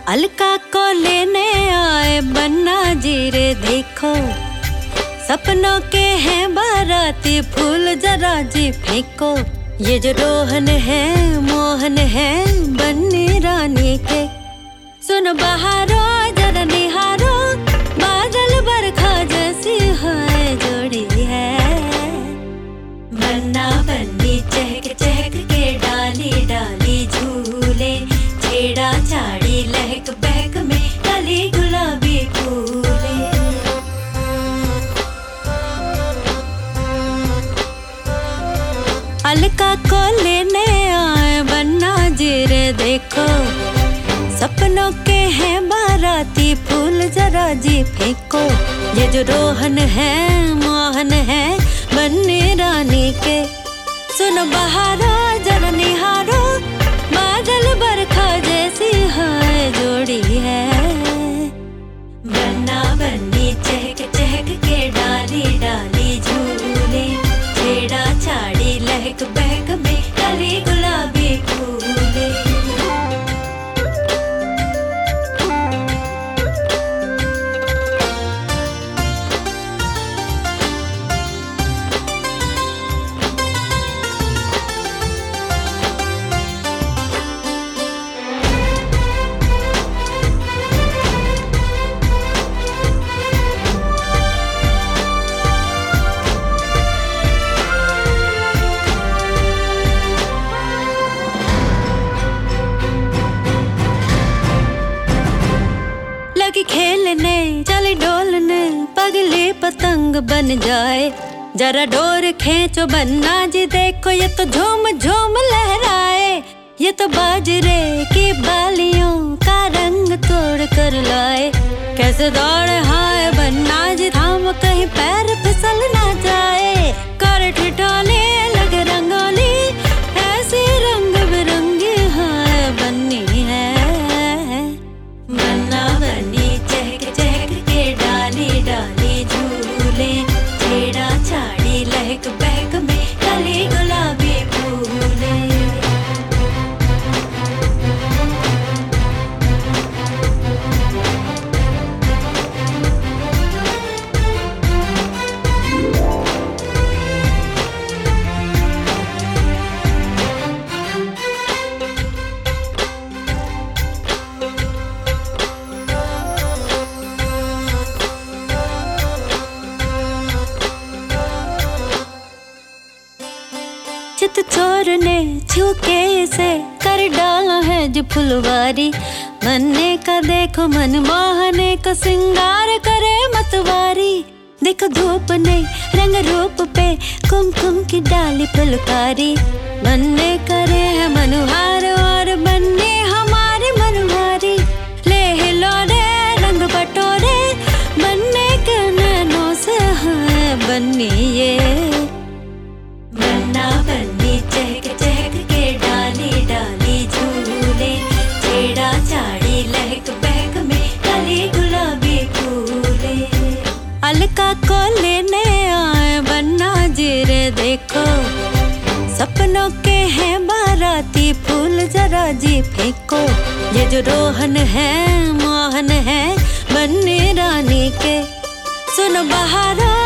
अलका को लेने आए बन्ना जीरे देखो, सपनों के हैं बाराती फूल जरा जी फेंको। ये जो रोहन है मोहन है बन्नी रानी के, सुन बहारो जरा निहारो, बादल बरखा जैसी है जोड़ी है। बन्ना बन्नी चहक चहक के डाली डाली झूले, छेड़ा छाड़ी लहक बहक में कली गुलाबी फूले। अलका को लेने आए बन्ना जीरे देखो, सपनों के हैं बाराती फूल जरा जी फेंको। ये जो रोहन है मोहन है बन्नी रानी के, सुनो बहारो जरा निहारो, बादल बरखा जैसी है जोड़ी है। बन्ना बन्नी चहक चहक के डाली डाली झूले, छेड़ा छाड़ी लहक बहक में कली गुलाबी फूले। खेलने चली डोलने पगली पतंग बन जाए, जरा डोर खींचो बन्ना जी देखो, ये तो झूम झूम लहराए। ये तो बाजरे की बालियों का रंग तोड़ कर लाए, कैसे दौड़े हाय बन्ना जी थाम कहीं पैर फिसल ना जाए। कर ठिठोले लगे रंगोली ऐसी रंग बिरंगी है बन्नी है। बन्ना बन्नी चहक चहक के डाली डाली झूले, छेड़ा छाड़ी लहक बहक में कली गुलाबी फूले। चित चोर ने छुके से कर डाला है जो फुलवारी, बनने का देखो मन मोहने का सिंगार करे मतवारी। देखो धूप ने रंग रूप पे कुमकुम की डाली फुलकारी, बनने करे है मनुहार और बनने हमारी मनवारी। ले हिलो रे रंग बटोरे बनने के नैनों से है बन्नी ये। बन्ना बन्नी चहक चहक के डाली डाली झूले, छेड़ा छाड़ी लहक बहक में कली गुलाबी फूले। अलका को लेने आए बन्ना जीरे देखो, सपनों के हैं बाराती फूल जरा जी फेंको। ये जो रोहन है मोहन है बन्नी रानी के, सुनो बहारो